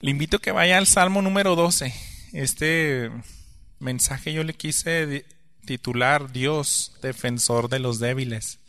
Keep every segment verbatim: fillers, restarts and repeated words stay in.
Le invito a que vaya al Salmo número doce. Este mensaje yo le quise titular Dios, defensor de los débiles.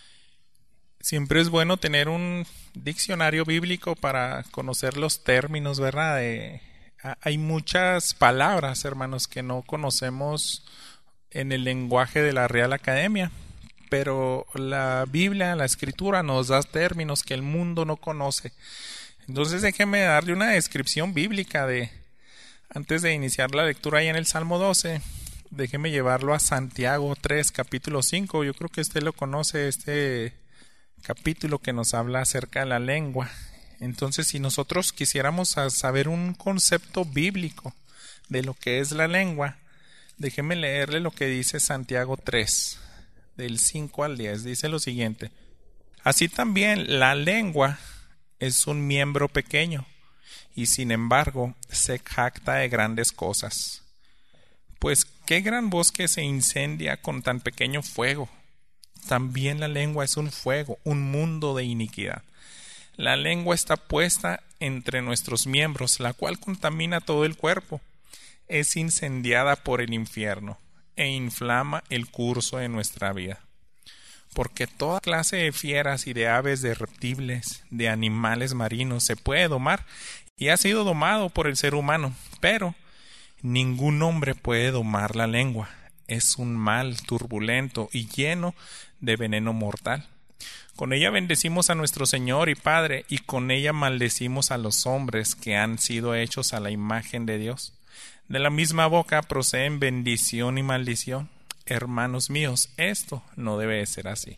Siempre es bueno tener un diccionario bíblico para conocer los términos, ¿verdad? De, hay muchas palabras, hermanos, que no conocemos en el lenguaje de la Real Academia, pero la Biblia, la Escritura, nos da términos que el mundo no conoce. Entonces déjeme darle una descripción bíblica de, antes de iniciar la lectura ahí en el Salmo doce, déjeme llevarlo a Santiago tres, capítulo cinco. Yo creo que usted lo conoce, este capítulo que nos habla acerca de la lengua. Entonces, si nosotros quisiéramos saber un concepto bíblico de lo que es la lengua, déjeme leerle lo que dice Santiago tres, del cinco al diez. Dice lo siguiente: así también la lengua es un miembro pequeño, y sin embargo se jacta de grandes cosas. Pues qué gran bosque se incendia con tan pequeño fuego. También la lengua es un fuego, un mundo de iniquidad. La lengua está puesta entre nuestros miembros, la cual contamina todo el cuerpo. Es incendiada por el infierno e inflama el curso de nuestra vida. Porque toda clase de fieras y de aves, de reptiles, de animales marinos se puede domar y ha sido domado por el ser humano, pero ningún hombre puede domar la lengua. Es un mal turbulento y lleno de veneno mortal. Con ella bendecimos a nuestro Señor y Padre, y con ella maldecimos a los hombres que han sido hechos a la imagen de Dios. De la misma boca proceden bendición y maldición. Hermanos míos, esto no debe de ser así.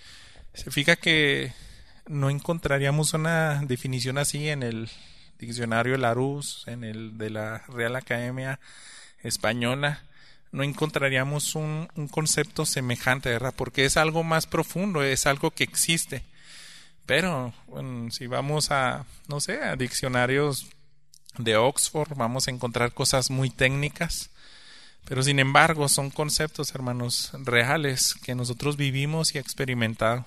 Se fija que no encontraríamos una definición así en el diccionario de Larousse, en el de la Real Academia Española. No encontraríamos un, un concepto semejante, ¿verdad? Porque es algo más profundo, es algo que existe. Pero bueno, si vamos a, no sé, a diccionarios de Oxford, vamos a encontrar cosas muy técnicas. Pero sin embargo son conceptos, hermanos, reales que nosotros vivimos y experimentado.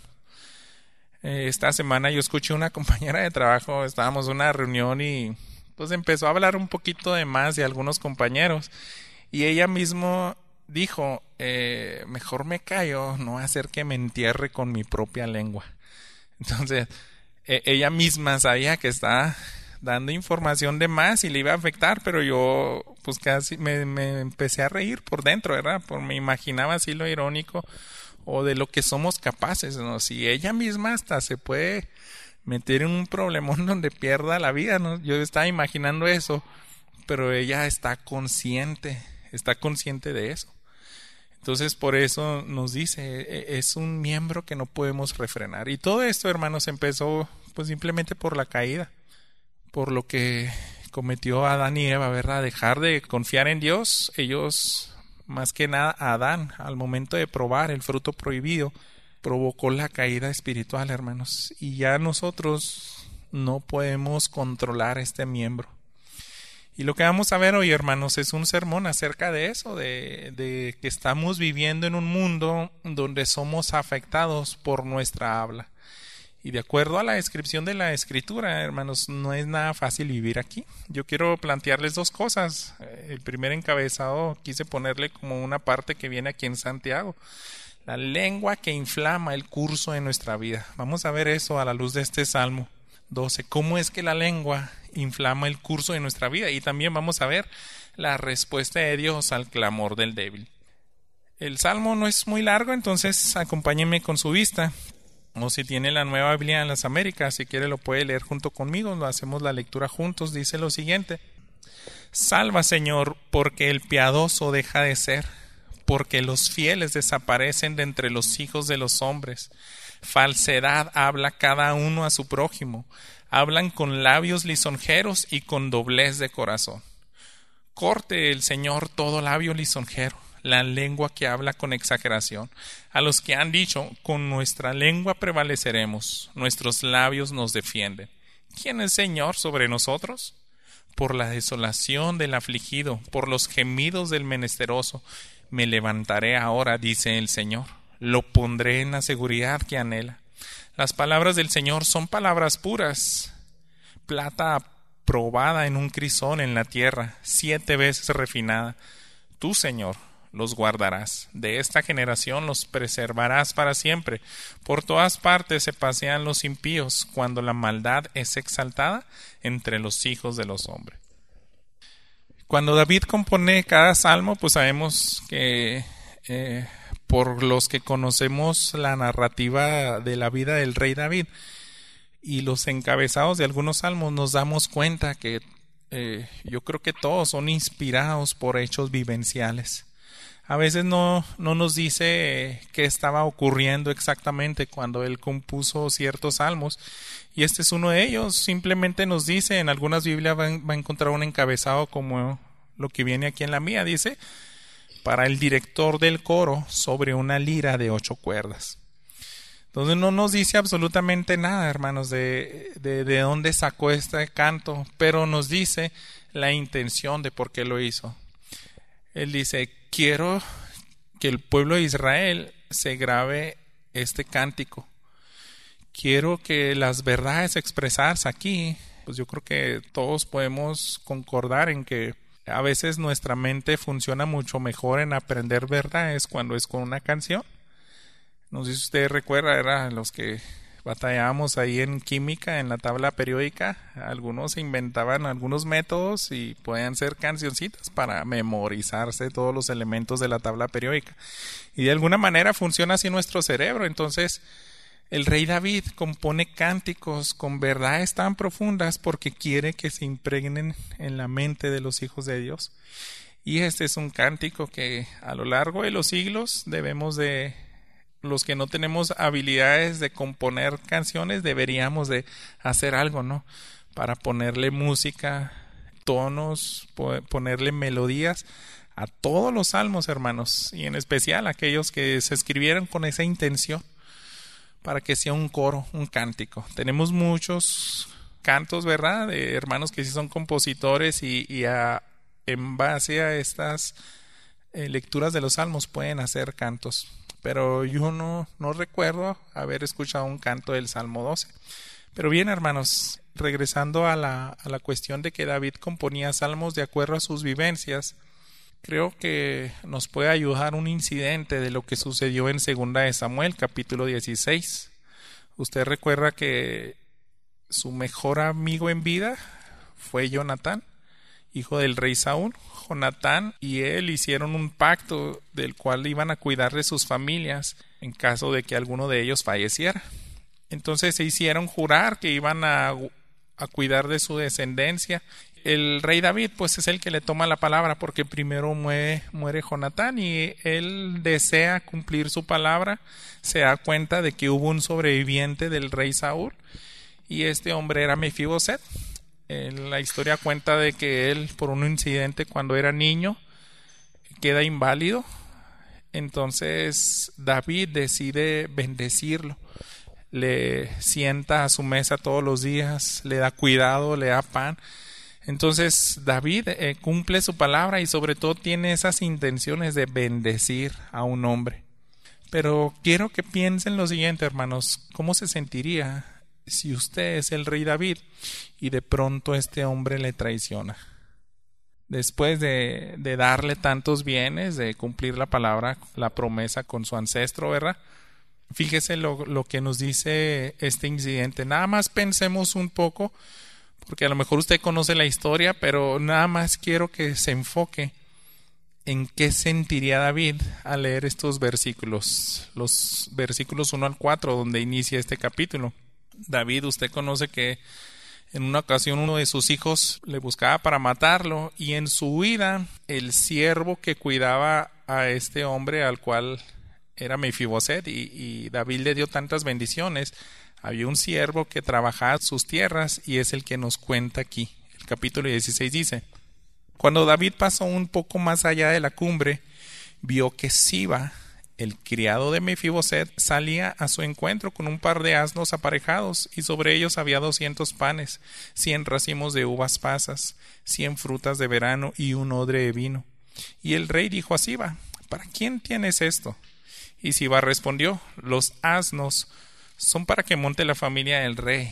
Eh, esta semana yo escuché una compañera de trabajo, estábamos en una reunión y pues empezó a hablar un poquito de más de algunos compañeros. Y ella mismo dijo, eh, mejor me callo, no hacer que me entierre con mi propia lengua. Entonces, eh, ella misma sabía que estaba dando información de más y le iba a afectar, pero yo pues casi me, me empecé a reír por dentro, ¿verdad? Por, me imaginaba así lo irónico o de lo que somos capaces, ¿no? Si ella misma hasta se puede meter en un problemón donde pierda la vida, ¿no? Yo estaba imaginando eso, pero ella está consciente, está consciente de eso. Entonces por eso nos dice, es un miembro que no podemos refrenar. Y todo esto, hermanos, empezó pues simplemente por la caída, por lo que cometió Adán y Eva, ¿verdad? Dejar de confiar en Dios. Ellos, más que nada Adán, al momento de probar el fruto prohibido, provocó la caída espiritual, hermanos. Y ya nosotros no podemos controlar este miembro. Y lo que vamos a ver hoy, hermanos, es un sermón acerca de eso, de, de que estamos viviendo en un mundo donde somos afectados por nuestra habla. Y de acuerdo a la descripción de la Escritura, hermanos, no es nada fácil vivir aquí. Yo quiero plantearles dos cosas. El primer encabezado quise ponerle como una parte que viene aquí en Santiago. La lengua que inflama el curso de nuestra vida. Vamos a ver eso a la luz de este Salmo doce. ¿Cómo es que la lengua inflama el curso de nuestra vida? Y también vamos a ver la respuesta de Dios al clamor del débil. El Salmo no es muy largo, entonces acompáñenme con su vista. O si tiene la Nueva Biblia en las Américas, si quiere lo puede leer junto conmigo, lo hacemos la lectura juntos. Dice lo siguiente: salva, Señor, porque el piadoso deja de ser, porque los fieles desaparecen de entre los hijos de los hombres. Falsedad habla cada uno a su prójimo, hablan con labios lisonjeros y con doblez de corazón. Corte el Señor todo labio lisonjero, la lengua que habla con exageración. A los que han dicho, con nuestra lengua prevaleceremos, nuestros labios nos defienden. ¿Quién es Señor sobre nosotros? Por la desolación del afligido, por los gemidos del menesteroso, me levantaré ahora, dice el Señor. Lo pondré en la seguridad que anhela. Las palabras del Señor son palabras puras, plata probada en un crisol en la tierra, siete veces refinada. Tú, Señor, los guardarás. De esta generación los preservarás para siempre. Por todas partes se pasean los impíos, cuando la maldad es exaltada entre los hijos de los hombres. Cuando David compone cada salmo, pues sabemos que eh, por los que conocemos la narrativa de la vida del rey David y los encabezados de algunos salmos, nos damos cuenta que eh, yo creo que todos son inspirados por hechos vivenciales. A veces no, no nos dice qué estaba ocurriendo exactamente cuando él compuso ciertos salmos, y este es uno de ellos. Simplemente nos dice, en algunas Biblias va, va a encontrar un encabezado como lo que viene aquí en la mía, dice, para el director del coro sobre una lira de ocho cuerdas. Entonces no nos dice absolutamente nada, hermanos, de, de, de dónde sacó este canto, pero nos dice la intención de por qué lo hizo. Él dice, quiero que el pueblo de Israel se grabe este cántico. Quiero que las verdades expresadas aquí, pues yo creo que todos podemos concordar en que a veces nuestra mente funciona mucho mejor en aprender verdades cuando es con una canción. No sé si usted recuerda, eran los que batallábamos ahí en química, en la tabla periódica. Algunos inventaban algunos métodos y podían ser cancioncitas para memorizarse todos los elementos de la tabla periódica. Y de alguna manera funciona así nuestro cerebro. Entonces, el rey David compone cánticos con verdades tan profundas porque quiere que se impregnen en la mente de los hijos de Dios. Y este es un cántico que a lo largo de los siglos debemos de... Los que no tenemos habilidades de componer canciones deberíamos de hacer algo, ¿no? Para ponerle música, tonos, ponerle melodías a todos los salmos, hermanos, y en especial a aquellos que se escribieron con esa intención, para que sea un coro, un cántico. Tenemos muchos cantos, ¿verdad?, de hermanos que sí son compositores y, y a, en base a estas eh, lecturas de los salmos pueden hacer cantos. Pero yo no, no recuerdo haber escuchado un canto del Salmo doce. Pero bien, hermanos, regresando a la, a la cuestión de que David componía salmos de acuerdo a sus vivencias, creo que nos puede ayudar un incidente de lo que sucedió en Segunda de Samuel, capítulo dieciséis. Usted recuerda que su mejor amigo en vida fue Jonatán, hijo del rey Saúl. Jonatán y él hicieron un pacto del cual iban a cuidar de sus familias en caso de que alguno de ellos falleciera. Entonces se hicieron jurar que iban a, a cuidar de su descendencia. El rey David pues es el que le toma la palabra porque primero muere, muere Jonatán y él desea cumplir su palabra. Se da cuenta de que hubo un sobreviviente del rey Saúl y este hombre era Mefiboset. La historia cuenta de que él, por un incidente cuando era niño, queda inválido. Entonces David decide bendecirlo. Le sienta a su mesa todos los días, le da cuidado, le da pan. Entonces David eh, cumple su palabra y sobre todo tiene esas intenciones de bendecir a un hombre. Pero quiero que piensen lo siguiente, hermanos, ¿cómo se sentiría si usted es el rey David y de pronto este hombre le traiciona? Después de, de darle tantos bienes, de cumplir la palabra, la promesa con su ancestro, ¿verdad? Fíjese lo, lo que nos dice este incidente. Nada más pensemos un poco, porque a lo mejor usted conoce la historia, pero nada más quiero que se enfoque en qué sentiría David al leer estos versículos, los versículos uno al cuatro, donde inicia este capítulo. David, usted conoce que en una ocasión uno de sus hijos le buscaba para matarlo y en su huida el siervo que cuidaba a este hombre al cual era Mefiboset y, y David le dio tantas bendiciones, había un siervo que trabajaba sus tierras y es el que nos cuenta aquí. El capítulo dieciséis dice: Cuando David pasó un poco más allá de la cumbre, vio que Siba, el criado de Mefiboset, salía a su encuentro con un par de asnos aparejados, y sobre ellos había doscientos panes, cien racimos de uvas pasas, cien frutas de verano y un odre de vino. Y el rey dijo a Siba: ¿Para quién tienes esto? Y Siba respondió: Los asnos son para que monte la familia del rey,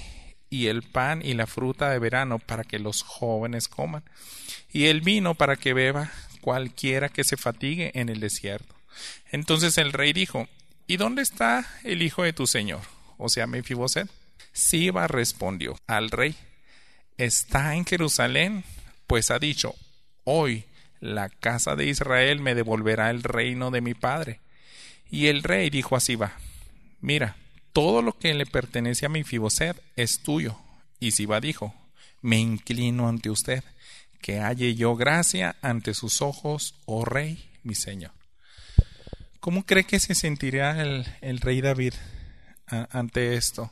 y el pan y la fruta de verano para que los jóvenes coman, y el vino para que beba cualquiera que se fatigue en el desierto. Entonces el rey dijo: ¿Y dónde está el hijo de tu señor? O sea, Mefiboset. Siba respondió al rey: Está en Jerusalén, pues ha dicho: Hoy la casa de Israel me devolverá el reino de mi padre. Y el rey dijo a Siba: Mira, todo lo que le pertenece a Mefiboset es tuyo. Y Siba dijo: Me inclino ante usted, que halle yo gracia ante sus ojos, oh rey, mi señor. ¿Cómo cree que se sentirá el, el rey David a, ante esto?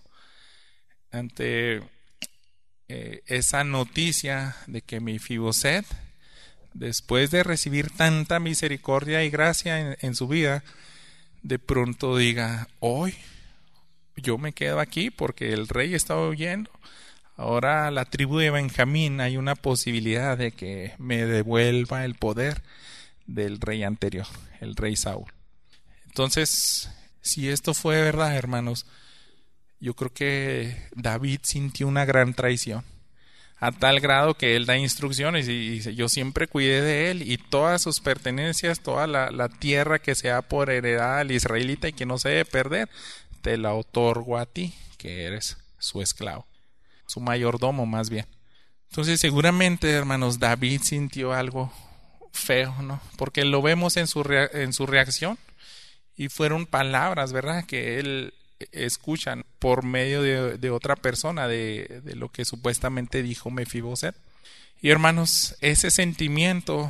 Ante eh, esa noticia de que Mefiboset, después de recibir tanta misericordia y gracia en, en su vida, de pronto diga: hoy yo me quedo aquí porque el rey está huyendo. Ahora la tribu de Benjamín, hay una posibilidad de que me devuelva el poder del rey anterior, el rey Saúl. Entonces, si esto fue verdad, hermanos, yo creo que David sintió una gran traición, a tal grado que él da instrucciones y dice: yo siempre cuidé de él y todas sus pertenencias, toda la, la tierra que sea por heredad al israelita y que no se debe perder, te la otorgo a ti, que eres su esclavo, su mayordomo más bien. Entonces seguramente, hermanos, David sintió algo feo, ¿no? Porque lo vemos en su, rea- en su reacción, y fueron palabras, ¿verdad?, que él escucha por medio de, de otra persona, de, de lo que supuestamente dijo Mefiboset. Y hermanos, ese sentimiento,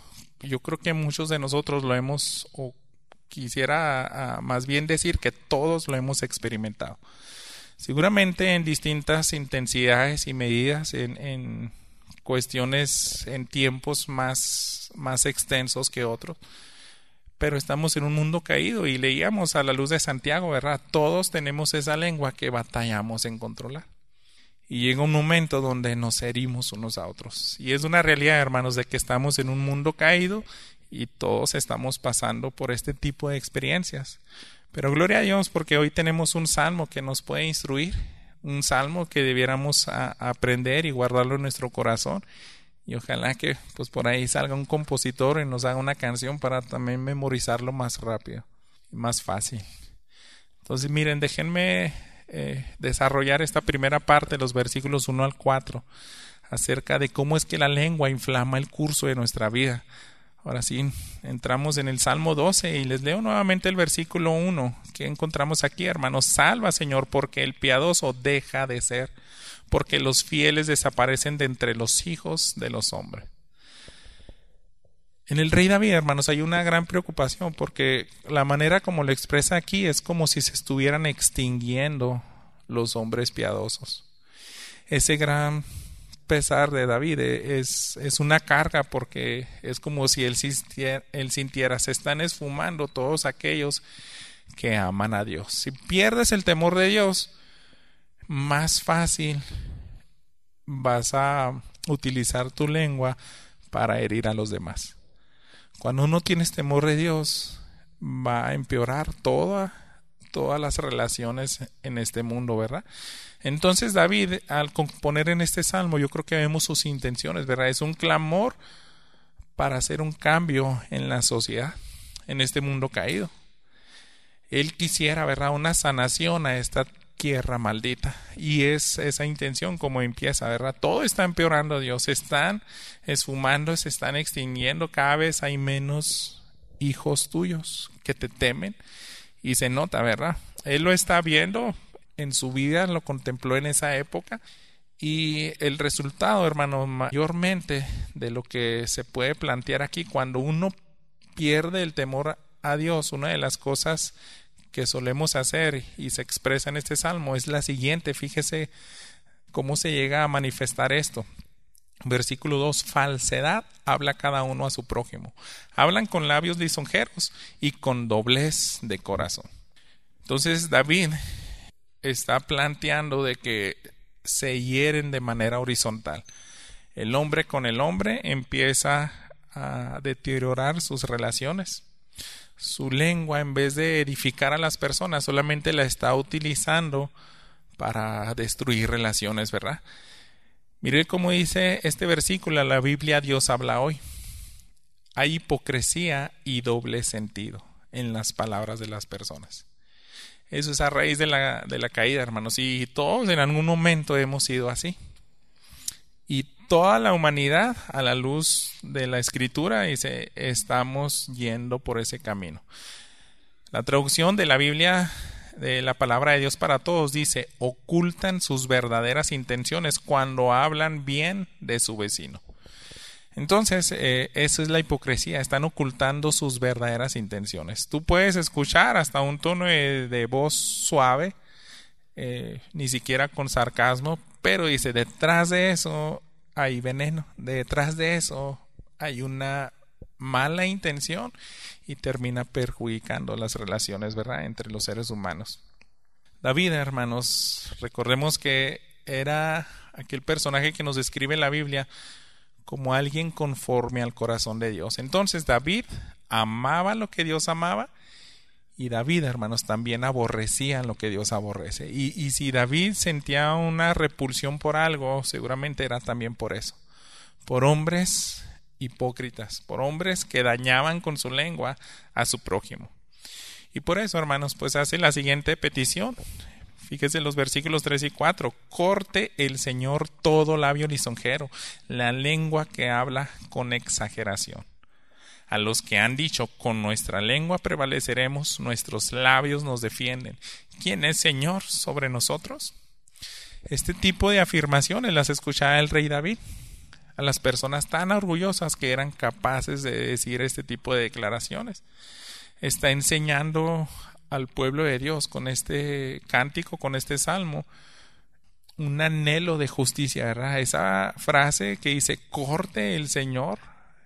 yo creo que muchos de nosotros lo hemos, o quisiera a, más bien decir que todos lo hemos experimentado. Seguramente en distintas intensidades y medidas, en, en cuestiones, en tiempos más, más extensos que otros. Pero estamos en un mundo caído, y leíamos a la luz de Santiago, ¿verdad? Todos tenemos esa lengua que batallamos en controlar. Y llega un momento donde nos herimos unos a otros. Y es una realidad, hermanos, de que estamos en un mundo caído y todos estamos pasando por este tipo de experiencias. Pero gloria a Dios, porque hoy tenemos un salmo que nos puede instruir, un salmo que debiéramos a, a aprender y guardarlo en nuestro corazón. Y ojalá que pues por ahí salga un compositor y nos haga una canción para también memorizarlo más rápido y más fácil. Entonces miren, déjenme eh, desarrollar esta primera parte, los versículos uno al cuatro, acerca de cómo es que la lengua inflama el curso de nuestra vida. Ahora sí, entramos en el Salmo doce y les leo nuevamente el versículo uno. ¿Qué encontramos aquí, hermanos? Salva, Señor, porque el piadoso deja de ser, porque los fieles desaparecen de entre los hijos de los hombres. En el rey David, hermanos, hay una gran preocupación, porque la manera como lo expresa aquí es como si se estuvieran extinguiendo los hombres piadosos. Ese gran pesar de David es, es una carga, porque es como si él sintiera, él sintiera: se están esfumando todos aquellos que aman a Dios. Si pierdes el temor de Dios, más fácil vas a utilizar tu lengua para herir a los demás. Cuando no tienes temor de Dios, va a empeorar toda, todas las relaciones en este mundo, ¿verdad? Entonces David, al componer en este salmo, yo creo que vemos sus intenciones, ¿verdad? Es un clamor para hacer un cambio en la sociedad, en este mundo caído. Él quisiera, ¿verdad?, una sanación a esta tierra maldita, y es esa intención como empieza, ¿verdad? Todo está empeorando, Dios, se están esfumando, se están extinguiendo, cada vez hay menos hijos tuyos que te temen, y se nota, ¿verdad? Él lo está viendo en su vida, lo contempló en esa época, y el resultado, hermano, mayormente de lo que se puede plantear aquí, cuando uno pierde el temor a Dios, una de las cosas que solemos hacer y se expresa en este salmo es la siguiente. Fíjese cómo se llega a manifestar esto. Versículo dos: falsedad habla cada uno a su prójimo, hablan con labios lisonjeros y con doblez de corazón. Entonces David está planteando de que se hieren de manera horizontal. El hombre con el hombre empieza a deteriorar sus relaciones. Su lengua, en vez de edificar a las personas, solamente la está utilizando para destruir relaciones, ¿verdad? Mire cómo dice este versículo, la Biblia Dios habla hoy. Hay hipocresía y doble sentido en las palabras de las personas. Eso es a raíz de la, de la caída, hermanos, y todos en algún momento hemos sido así. Y toda la humanidad, a la luz de la Escritura, dice, estamos yendo por ese camino. La traducción de la Biblia, de la palabra de Dios para todos, dice, ocultan sus verdaderas intenciones cuando hablan bien de su vecino. Entonces, eh, eso es la hipocresía, están ocultando sus verdaderas intenciones. Tú puedes escuchar hasta un tono de, de voz suave, eh, ni siquiera con sarcasmo, pero dice, detrás de eso hay veneno, detrás de eso hay una mala intención y termina perjudicando las relaciones, ¿verdad?, entre los seres humanos. David, hermanos, recordemos que era aquel personaje que nos describe la Biblia como alguien conforme al corazón de Dios. Entonces David amaba lo que Dios amaba y David, hermanos, también aborrecía lo que Dios aborrece. Y, y si David sentía una repulsión por algo, seguramente era también por eso, por hombres hipócritas, por hombres que dañaban con su lengua a su prójimo. Y por eso, hermanos, pues hace la siguiente petición. Fíjese en los versículos tres y cuatro. Corte el Señor todo labio lisonjero, la lengua que habla con exageración. A los que han dicho, con nuestra lengua prevaleceremos, nuestros labios nos defienden. ¿Quién es Señor sobre nosotros? Este tipo de afirmaciones las escuchaba el rey David. A las personas tan orgullosas que eran capaces de decir este tipo de declaraciones. Está enseñando al pueblo de Dios con este cántico, con este salmo, un anhelo de justicia, ¿verdad? Esa frase que dice, corte el Señor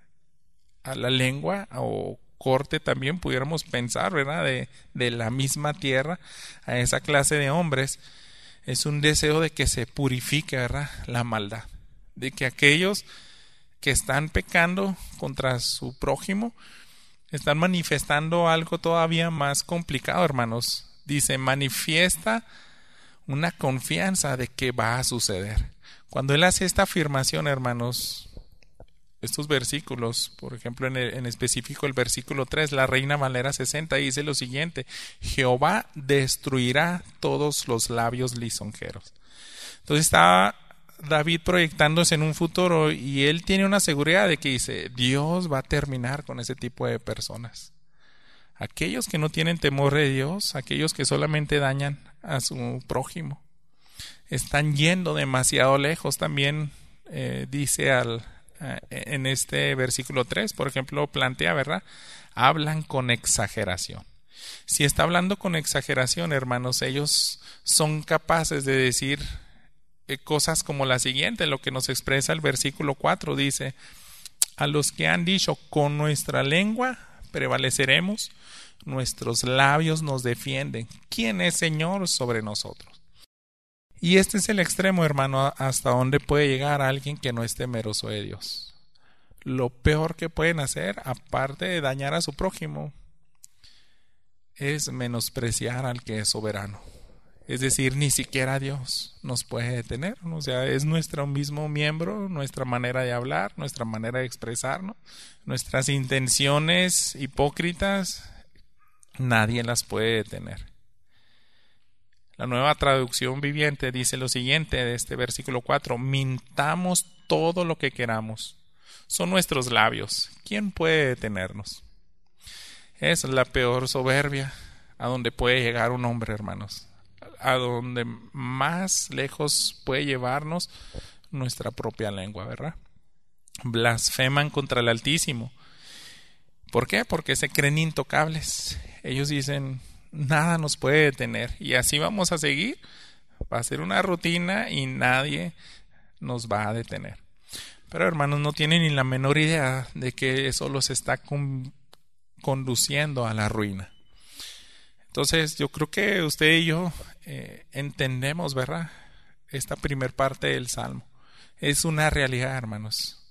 a la lengua, o corte también pudiéramos pensar, ¿verdad?, de, de la misma tierra a esa clase de hombres, es un deseo de que se purifique, ¿verdad?, la maldad, de que aquellos que están pecando contra su prójimo están manifestando algo todavía más complicado, hermanos. Dice, manifiesta una confianza de que va a suceder. Cuando él hace esta afirmación, hermanos, estos versículos, por ejemplo, en, el, en específico el versículo tres, la Reina Valera sesenta dice lo siguiente: Jehová destruirá todos los labios lisonjeros. Entonces está David proyectándose en un futuro y él tiene una seguridad de que dice, Dios va a terminar con ese tipo de personas. Aquellos que no tienen temor de Dios, aquellos que solamente dañan a su prójimo, están yendo demasiado lejos. También eh, dice al, eh, en este versículo tres, por ejemplo, plantea, ¿verdad? Hablan con exageración. Si está hablando con exageración, hermanos, ellos son capaces de decir cosas como la siguiente, lo que nos expresa el versículo cuatro, dice, a los que han dicho, con nuestra lengua prevaleceremos, nuestros labios nos defienden. ¿Quién es Señor sobre nosotros? Y este es el extremo, hermano, hasta donde puede llegar alguien que no es temeroso de Dios. Lo peor que pueden hacer, aparte de dañar a su prójimo, es menospreciar al que es soberano. Es decir, ni siquiera Dios nos puede detener. O sea, es nuestro mismo miembro, nuestra manera de hablar, nuestra manera de expresarnos, nuestras intenciones hipócritas, nadie las puede detener. La Nueva Traducción Viviente dice lo siguiente de este versículo cuatro: mintamos todo lo que queramos. Son nuestros labios. ¿Quién puede detenernos? Esa es la peor soberbia a donde puede llegar un hombre, hermanos. A donde más lejos puede llevarnos nuestra propia lengua, ¿verdad? Blasfeman contra el Altísimo. ¿Por qué? Porque se creen intocables. Ellos dicen, nada nos puede detener. Y así vamos a seguir. Va a ser una rutina y nadie nos va a detener. Pero, hermanos, no tienen ni la menor idea de que eso los está con, conduciendo a la ruina. Entonces, yo creo que usted y yo eh, entendemos, ¿verdad?, esta primer parte del Salmo. Es una realidad, hermanos,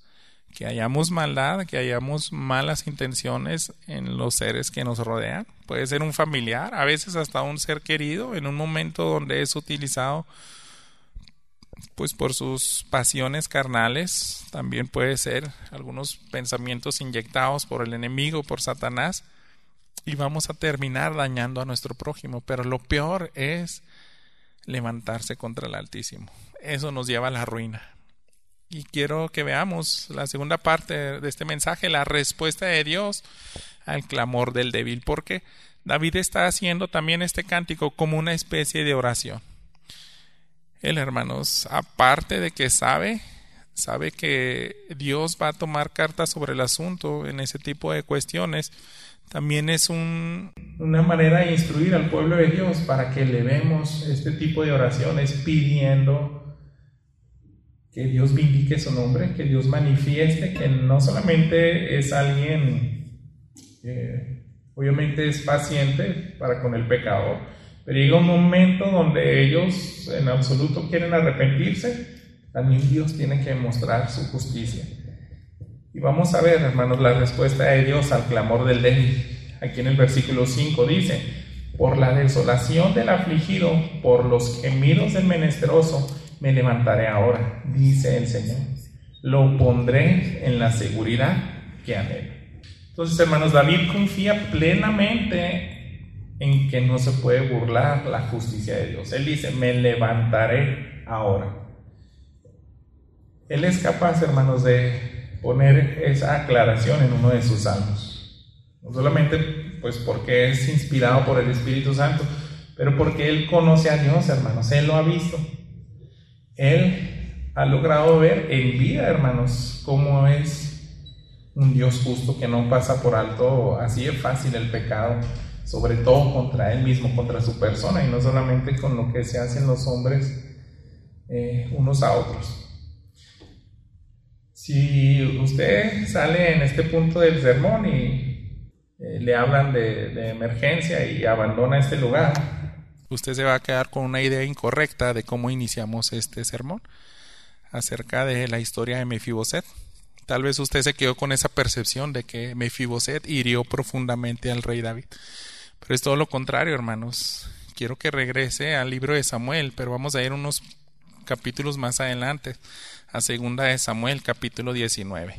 que hayamos maldad, que hayamos malas intenciones en los seres que nos rodean. Puede ser un familiar, a veces hasta un ser querido, en un momento donde es utilizado pues por sus pasiones carnales. También puede ser algunos pensamientos inyectados por el enemigo, por Satanás, y vamos a terminar dañando a nuestro prójimo. Pero lo peor es levantarse contra el Altísimo. Eso nos lleva a la ruina. Y quiero que veamos la segunda parte de este mensaje, la respuesta de Dios al clamor del débil, porque David está haciendo también este cántico como una especie de oración. Él, hermanos, aparte de que sabe, sabe que Dios va a tomar cartas sobre el asunto en ese tipo de cuestiones, también es un, una manera de instruir al pueblo de Dios para que elevemos este tipo de oraciones pidiendo que Dios vindique su nombre, que Dios manifieste que no solamente es alguien que obviamente es paciente para con el pecador, pero llega un momento donde ellos en absoluto quieren arrepentirse, también Dios tiene que mostrar su justicia. Y vamos a ver, hermanos, la respuesta de Dios al clamor del débil. Aquí en el versículo cinco dice: por la desolación del afligido, por los gemidos del menesteroso, me levantaré ahora, dice el Señor. Lo pondré en la seguridad que anhelo. Entonces, hermanos, David confía plenamente en que no se puede burlar la justicia de Dios. Él dice: me levantaré ahora. Él es capaz, hermanos, de poner esa aclaración en uno de sus salmos. No solamente pues porque es inspirado por el Espíritu Santo, pero porque él conoce a Dios, hermanos. Él lo ha visto. Él ha logrado ver en vida, hermanos, cómo es un Dios justo que no pasa por alto así de fácil el pecado, sobre todo contra él mismo, contra su persona, y no solamente con lo que se hacen los hombres eh, unos a otros. Si usted sale en este punto del sermón y eh, le hablan de, de emergencia y abandona este lugar, usted se va a quedar con una idea incorrecta de cómo iniciamos este sermón acerca de la historia de Mefiboset. Tal vez usted se quedó con esa percepción de que Mefiboset hirió profundamente al rey David, pero es todo lo contrario, hermanos. Quiero que regrese al libro de Samuel, pero vamos a ir unos capítulos más adelante, a segunda de Samuel, capítulo diecinueve.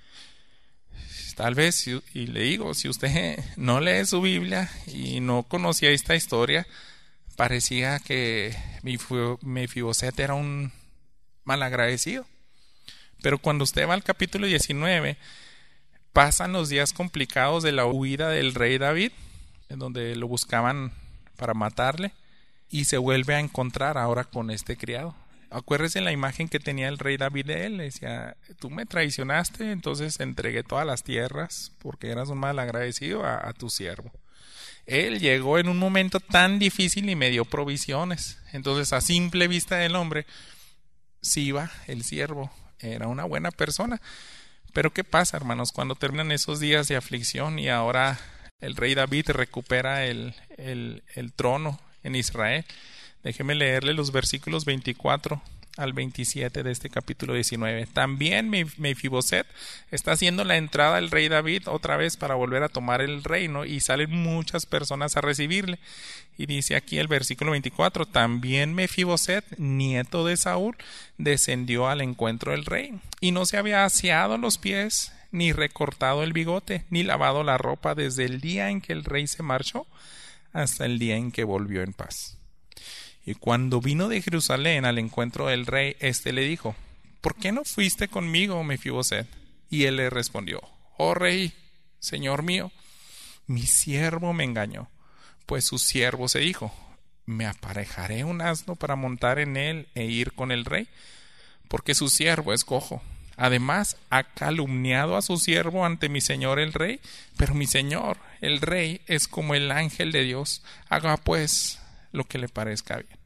Tal vez, y le digo, si usted no lee su Biblia y no conocía esta historia, parecía que Mefiboset era un malagradecido. Pero cuando usted va al capítulo diecinueve, pasan los días complicados de la huida del rey David, en donde lo buscaban para matarle, y se vuelve a encontrar ahora con este criado. Acuérdese la imagen que tenía el rey David de él. Le decía: tú me traicionaste, entonces entregué todas las tierras porque eras un malagradecido a, a tu siervo. Él llegó en un momento tan difícil y me dio provisiones. Entonces, a simple vista del hombre, Siba, el siervo, era una buena persona. Pero ¿qué pasa, hermanos? Cuando terminan esos días de aflicción y ahora el rey David recupera el, el, el trono en Israel. Déjeme leerle los versículos veinticuatro al veintisiete de este capítulo diecinueve. También Mefiboset está haciendo la entrada al rey David otra vez para volver a tomar el reino, y salen muchas personas a recibirle. Y dice aquí el versículo veinticuatro: también Mefiboset, nieto de Saúl, descendió al encuentro del rey, y no se había aseado los pies, ni recortado el bigote, ni lavado la ropa desde el día en que el rey se marchó hasta el día en que volvió en paz. Y cuando vino de Jerusalén al encuentro del rey, éste le dijo: ¿por qué no fuiste conmigo, Mefiboset? Y él le respondió: oh rey, señor mío, mi siervo me engañó. Pues su siervo se dijo: me aparejaré un asno para montar en él e ir con el rey, porque su siervo es cojo. Además, ha calumniado a su siervo ante mi señor el rey, pero mi señor el rey es como el ángel de Dios. Haga pues lo que le parezca bien.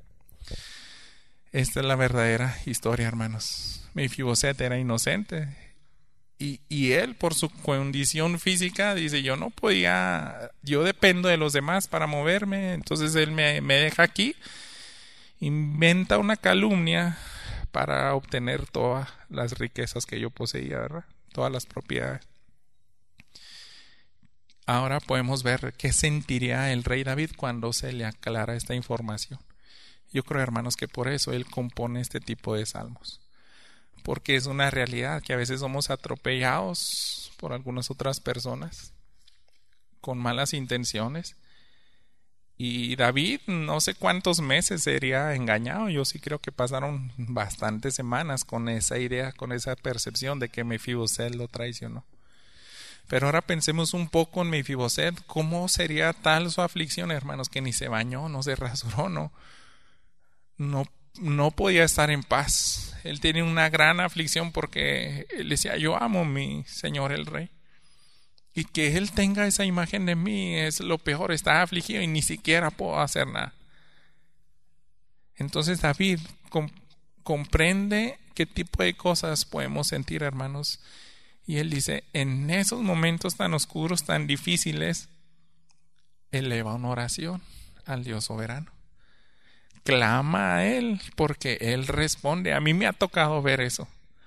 Esta es la verdadera historia, hermanos. Mefiboset era inocente, y, y él, por su condición física, dice: yo no podía, yo dependo de los demás para moverme. Entonces él me, me deja aquí, inventa una calumnia para obtener todas las riquezas que yo poseía, ¿verdad? todas las propiedades. Ahora podemos ver qué sentiría el rey David cuando se le aclara esta información. Yo creo, hermanos, que por eso él compone este tipo de salmos. Porque es una realidad que a veces somos atropellados por algunas otras personas con malas intenciones. Y David, no sé cuántos meses sería engañado. Yo sí creo que pasaron bastantes semanas con esa idea, con esa percepción de que Mefiboset lo traicionó. Pero ahora pensemos un poco en Mefiboset. ¿Cómo sería tal su aflicción, hermanos? Que ni se bañó, no se rasuró, no, no, no podía estar en paz. Él tenía una gran aflicción porque él decía: yo amo a mi señor el rey. Y que él tenga esa imagen de mí es lo peor. Está afligido y ni siquiera puedo hacer nada. Entonces David com- comprende qué tipo de cosas podemos sentir, hermanos. Y él dice: en esos momentos tan oscuros, tan difíciles, eleva una oración al Dios soberano. Clama a él porque él responde. A mí me ha tocado ver eso.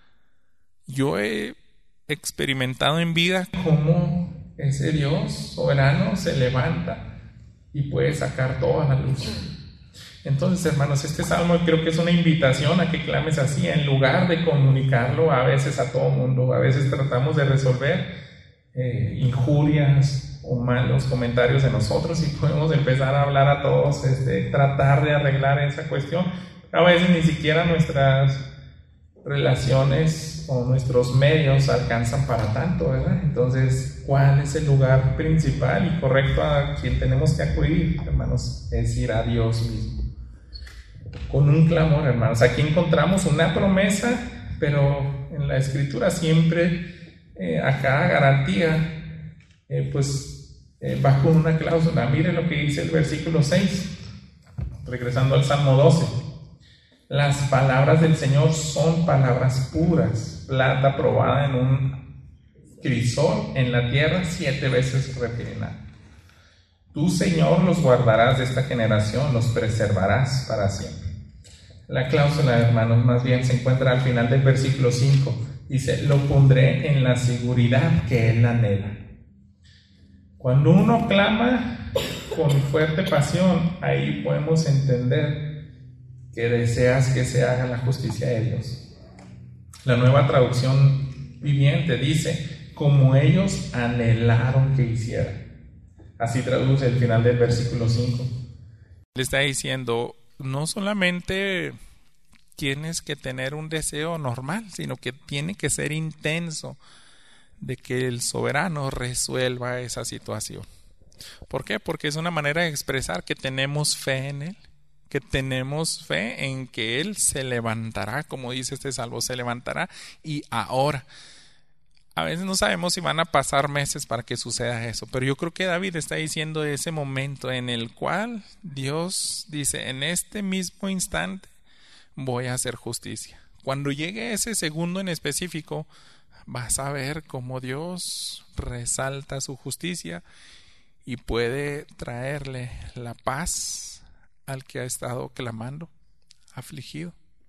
Yo he experimentado en vida cómo ese Dios soberano se levanta y puede sacar toda la luz. Entonces, hermanos, este salmo creo que es una invitación a que clames así, en lugar de comunicarlo a veces a todo mundo. A veces tratamos de resolver eh, injurias o malos comentarios de nosotros y podemos empezar a hablar a todos, este, tratar de arreglar esa cuestión. A veces ni siquiera nuestras relaciones o nuestros medios alcanzan para tanto, ¿verdad? Entonces, ¿cuál es el lugar principal y correcto a quien tenemos que acudir, hermanos? Es ir a Dios mismo, con un clamor, hermanos. Aquí encontramos una promesa, pero en la Escritura siempre eh, a cada garantía, eh, pues eh, va con una cláusula. Mire lo que dice el versículo seis, regresando al Salmo doce. Las palabras del Señor son palabras puras, plata probada en un crisol, en la tierra siete veces refinada. Tú, Señor, los guardarás de esta generación, los preservarás para siempre. La cláusula, hermanos, más bien se encuentra al final del versículo cinco. Dice: lo pondré en la seguridad que Él anhela. Cuando uno clama con fuerte pasión, ahí podemos entender que deseas que se haga la justicia de Dios. La Nueva Traducción Viviente dice: como ellos anhelaron que hiciera. Así traduce el final del versículo cinco. Le está diciendo: no solamente tienes que tener un deseo normal, sino que tiene que ser intenso de que el soberano resuelva esa situación. ¿Por qué? Porque es una manera de expresar que tenemos fe en Él, que tenemos fe en que Él se levantará, como dice este salmo, se levantará y ahora. A veces no sabemos si van a pasar meses para que suceda eso, pero yo creo que David está diciendo ese momento en el cual Dios dice: en este mismo instante voy a hacer justicia. Cuando llegue ese segundo en específico, vas a ver cómo Dios resalta su justicia y puede traerle la paz al que ha estado clamando, afligido.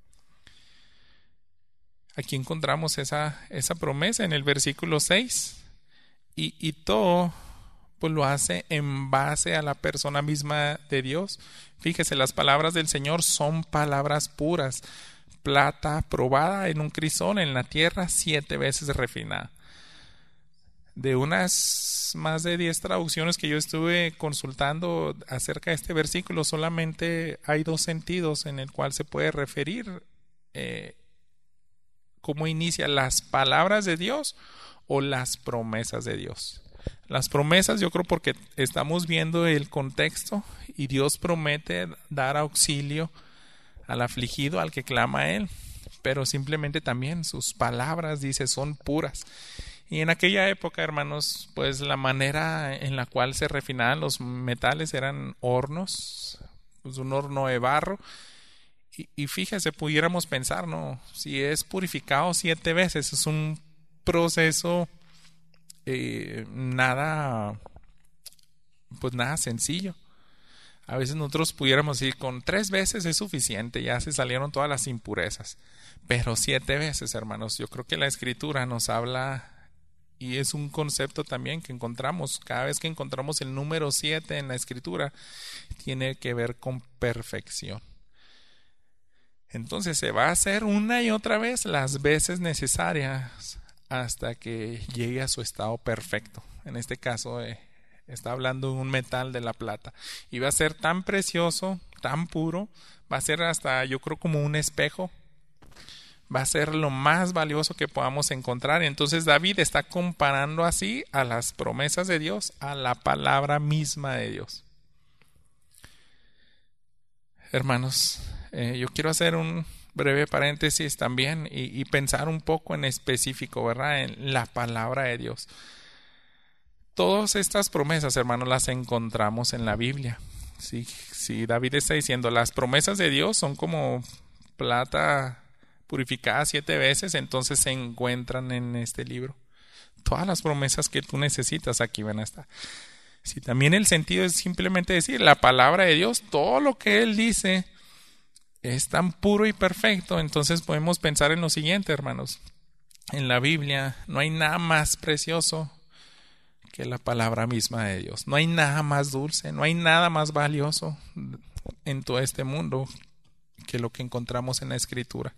Aquí encontramos esa, esa promesa en el versículo seis, y, y todo pues lo hace en base a la persona misma de Dios. Fíjese, las palabras del Señor son palabras puras, plata probada en un crisol, en la tierra siete veces refinada. De unas más de diez traducciones que yo estuve consultando acerca de este versículo, solamente hay dos sentidos en el cual se puede referir eh, cómo inicia: las palabras de Dios o las promesas de Dios. Las promesas, yo creo, porque estamos viendo el contexto y Dios promete dar auxilio al afligido, al que clama a Él, pero simplemente también sus palabras, dice, son puras. Y en aquella época, hermanos, pues la manera en la cual se refinaban los metales eran hornos, pues un horno de barro. Y, y fíjese, pudiéramos pensar, ¿no? Si es purificado siete veces, es un proceso eh, nada, pues nada sencillo. A veces nosotros pudiéramos decir, con tres veces es suficiente, ya se salieron todas las impurezas. Pero siete veces, hermanos, yo creo que la Escritura nos habla, y es un concepto también que encontramos, cada vez que encontramos el número siete en la Escritura, tiene que ver con perfección. Entonces se va a hacer una y otra vez las veces necesarias hasta que llegue a su estado perfecto. En este caso eh, está hablando de un metal de la plata. Y va a ser tan precioso, tan puro, va a ser hasta, yo creo, como un espejo. Va a ser lo más valioso que podamos encontrar. Entonces David está comparando así a las promesas de Dios, a la palabra misma de Dios. Hermanos, eh, yo quiero hacer un breve paréntesis también y, y pensar un poco en específico, ¿verdad? En la palabra de Dios. Todas estas promesas, hermanos, las encontramos en la Biblia. Sí, sí, David está diciendo, las promesas de Dios son como plata purificada siete veces, entonces se encuentran en este libro. Todas las promesas que tú necesitas aquí van a estar. Si también el sentido es simplemente decir la palabra de Dios, todo lo que Él dice es tan puro y perfecto, entonces podemos pensar en lo siguiente, hermanos. En la Biblia no hay nada más precioso que la palabra misma de Dios. No hay nada más dulce, no hay nada más valioso en todo este mundo que lo que encontramos en la Escritura.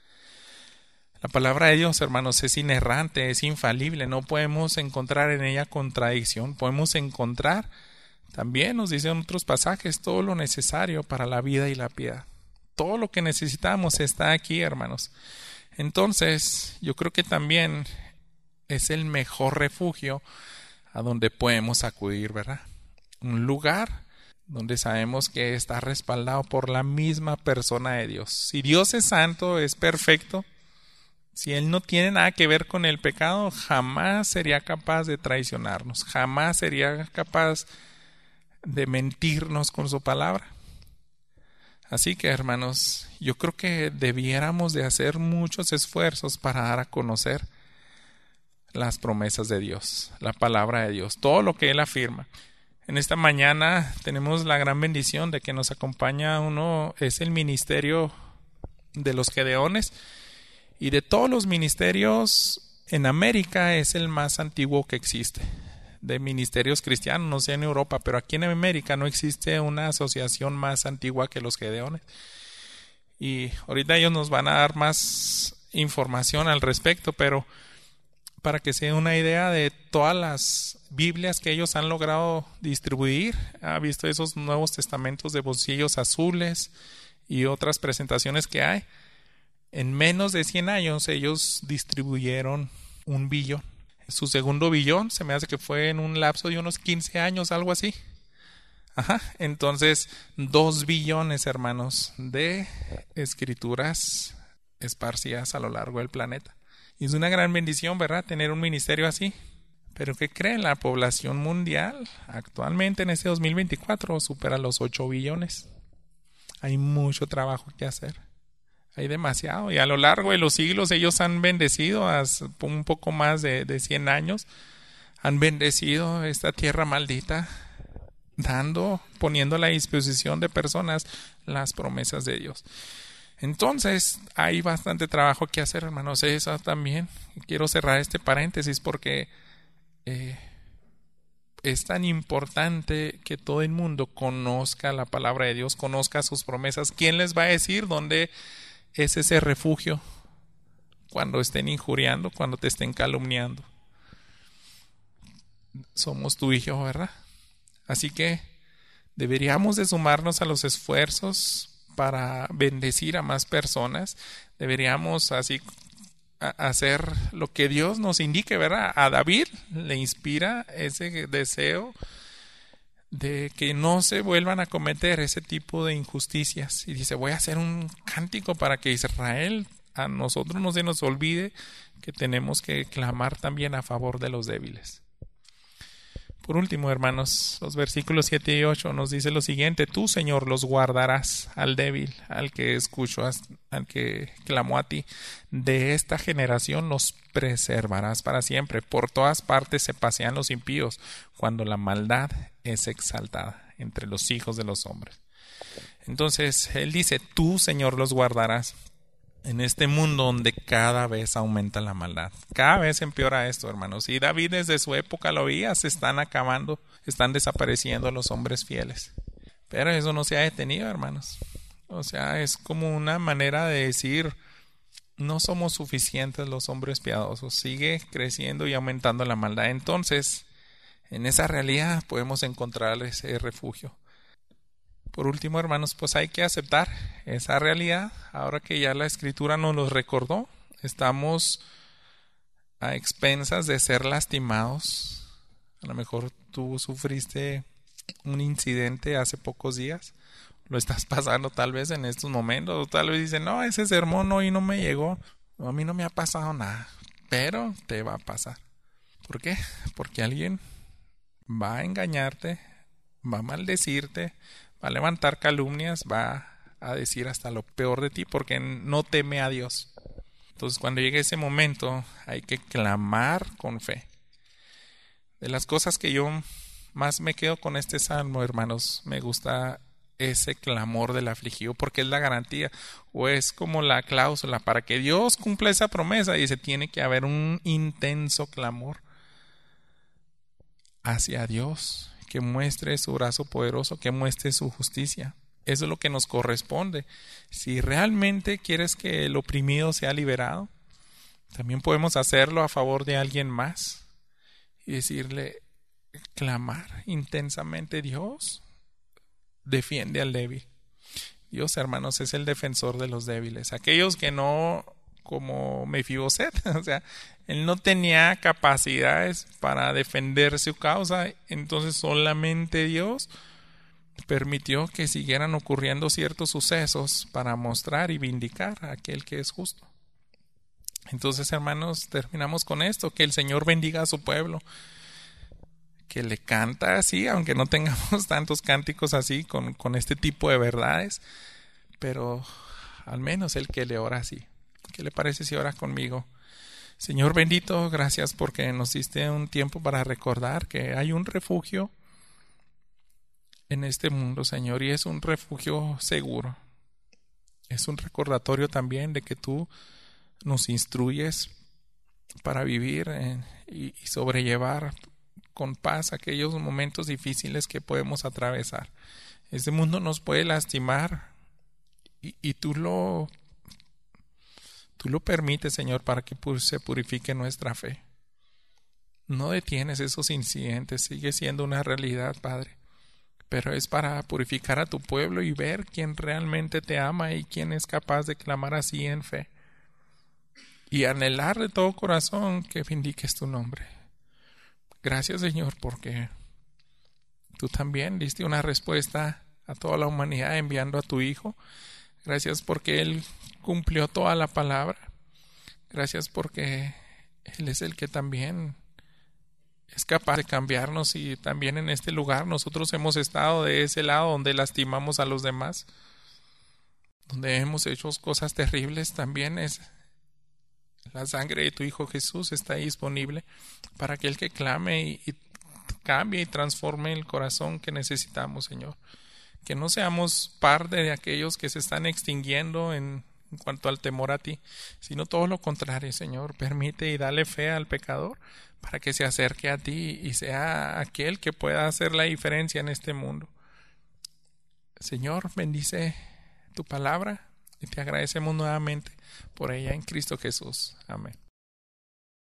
La palabra de Dios, hermanos, es inerrante, es infalible, no podemos encontrar en ella contradicción, podemos encontrar, también nos dicen otros pasajes, todo lo necesario para la vida y la piedad. Todo lo que necesitamos está aquí, hermanos. Entonces, yo creo que también es el mejor refugio a donde podemos acudir, ¿verdad? Un lugar donde sabemos que está respaldado por la misma persona de Dios. Si Dios es santo, es perfecto, si Él no tiene nada que ver con el pecado, jamás sería capaz de traicionarnos, jamás sería capaz de mentirnos con su palabra. Así que, hermanos, yo creo que debiéramos de hacer muchos esfuerzos para dar a conocer las promesas de Dios, la palabra de Dios, todo lo que Él afirma. En esta mañana tenemos la gran bendición de que nos acompaña uno, es el ministerio de los Gedeones. Y de todos los ministerios en América es el más antiguo que existe. De ministerios cristianos, no sé en Europa, pero aquí en América no existe una asociación más antigua que los Gedeones. Y ahorita ellos nos van a dar más información al respecto, pero para que se den una idea de todas las Biblias que ellos han logrado distribuir, ha visto esos Nuevos Testamentos de bolsillos azules y otras presentaciones que hay. En menos de cien años ellos distribuyeron un billón. Su segundo billón se me hace que fue en un lapso de unos quince años, algo así. Ajá. Entonces, dos billones, hermanos, de escrituras esparcidas a lo largo del planeta. Y es una gran bendición, ¿verdad?, tener un ministerio así. Pero ¿qué creen? La población mundial actualmente en este dos mil veinticuatro supera los ocho billones. Hay mucho trabajo que hacer. Hay demasiado, y a lo largo de los siglos ellos han bendecido, a un poco más de, de cien años, han bendecido esta tierra maldita, dando, poniendo a la disposición de personas las promesas de Dios. Entonces, hay bastante trabajo que hacer, hermanos. Eso también, quiero cerrar este paréntesis porque eh, es tan importante que todo el mundo conozca la palabra de Dios, conozca sus promesas. ¿Quién les va a decir dónde es ese refugio cuando estén injuriando, cuando te estén calumniando? Somos tú y yo, ¿verdad? Así que deberíamos de sumarnos a los esfuerzos para bendecir a más personas. Deberíamos así hacer lo que Dios nos indique, ¿verdad? A David le inspira ese deseo de que no se vuelvan a cometer ese tipo de injusticias. Y dice, voy a hacer un cántico para que Israel, a nosotros no se nos olvide que tenemos que clamar también a favor de los débiles. Por último, hermanos, los versículos siete y ocho nos dice lo siguiente: tú, Señor, los guardarás al débil, al que escuchó, al que clamó a ti. De esta generación los preservarás para siempre. Por todas partes se pasean los impíos cuando la maldad es exaltada. entre los hijos de los hombres. Entonces, Él dice, tú, Señor, los guardarás en este mundo donde cada vez aumenta la maldad. Cada vez empeora esto, hermanos. Y David desde su época lo veía, se están acabando, están desapareciendo los hombres fieles. Pero eso no se ha detenido, hermanos. O sea, es como una manera de decir, no somos suficientes los hombres piadosos. Sigue creciendo y aumentando la maldad. Entonces, en esa realidad podemos encontrar ese refugio. Por último, hermanos, pues hay que aceptar esa realidad. Ahora que ya la Escritura nos lo recordó, estamos a expensas de ser lastimados. A lo mejor tú sufriste un incidente hace pocos días, lo estás pasando tal vez en estos momentos, o tal vez dices, no, ese sermón hoy no me llegó, a mí no me ha pasado nada, pero te va a pasar. ¿Por qué? Porque alguien va a engañarte, va a maldecirte, va a levantar calumnias, va a decir hasta lo peor de ti porque no teme a Dios. Entonces, cuando llegue ese momento, hay que clamar con fe. De las cosas que yo más me quedo con este salmo, hermanos, me gusta ese clamor del afligido porque es la garantía o es como la cláusula para que Dios cumpla esa promesa. Dice, tiene que haber un intenso clamor hacia Dios, que muestre su brazo poderoso, que muestre su justicia. Eso es lo que nos corresponde. Si realmente quieres que el oprimido sea liberado, también podemos hacerlo a favor de alguien más y decirle, clamar intensamente, Dios defiende al débil. Dios, hermanos, es el defensor de los débiles. Aquellos que no, como Mefiboset, o sea, él no tenía capacidades para defender su causa, entonces solamente Dios permitió que siguieran ocurriendo ciertos sucesos para mostrar y vindicar a aquel que es justo. Entonces, hermanos, terminamos con esto, que el Señor bendiga a su pueblo, que le canta así, aunque no tengamos tantos cánticos así con, con este tipo de verdades, pero al menos el que le ora así. ¿Qué le parece si ora conmigo? Señor bendito, gracias porque nos diste un tiempo para recordar que hay un refugio en este mundo, Señor, y es un refugio seguro. Es un recordatorio también de que tú nos instruyes para vivir en, y, y sobrellevar con paz aquellos momentos difíciles que podemos atravesar. Este mundo nos puede lastimar y, y tú lo tú lo permites, Señor, para que se purifique nuestra fe. No detienes esos incidentes, sigue siendo una realidad, Padre, pero es para purificar a tu pueblo y ver quién realmente te ama y quién es capaz de clamar así en fe y anhelar de todo corazón que vindiques tu nombre. Gracias, Señor, porque tú también diste una respuesta a toda la humanidad enviando a tu Hijo. Gracias porque Él cumplió toda la palabra. Gracias porque Él es el que también es capaz de cambiarnos y también en este lugar nosotros hemos estado de ese lado donde lastimamos a los demás, donde hemos hecho cosas terribles. También es la sangre de tu Hijo Jesús está ahí disponible para aquel que clame y, y cambie y transforme el corazón que necesitamos, Señor. Que no seamos parte de aquellos que se están extinguiendo en, en cuanto al temor a ti, sino todo lo contrario, Señor. Permite y dale fe al pecador para que se acerque a ti y sea aquel que pueda hacer la diferencia en este mundo. Señor, bendice tu palabra y te agradecemos nuevamente por ella en Cristo Jesús. Amén.